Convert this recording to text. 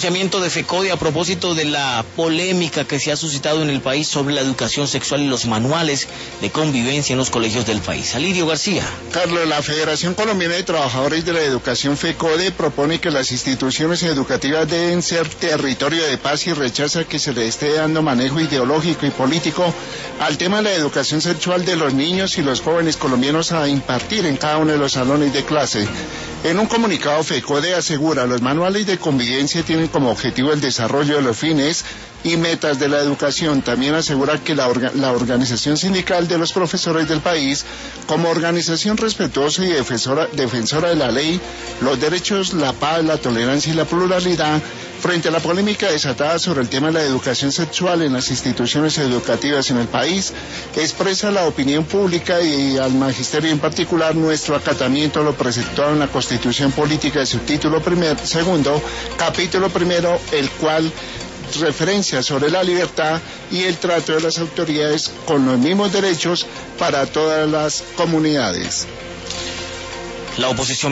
pronunciamiento de FECODE a propósito de la polémica que se ha suscitado en el país sobre la educación sexual y los manuales de convivencia en los colegios del país. Alirio García. Carlos, la Federación Colombiana de Trabajadores de la Educación FECODE propone que las instituciones educativas deben ser territorio de paz y rechaza que se le esté dando manejo ideológico y político al tema de la educación sexual de los niños y los jóvenes colombianos a impartir en cada uno de los salones de clase. En un comunicado, FECODE asegura los manuales de convivencia tienen como objetivo el desarrollo de los fines y metas de la educación. También asegura que la organización sindical de los profesores del país, como organización respetuosa y defensora de la ley, los derechos, la paz, la tolerancia y la pluralidad, frente a la polémica desatada sobre el tema de la educación sexual en las instituciones educativas en el país, expresa la opinión pública y al magisterio en particular nuestro acatamiento a lo presentado en la Constitución Política de su título segundo, capítulo primero, el cual referencia sobre la libertad y el trato de las autoridades con los mismos derechos para todas las comunidades. La oposición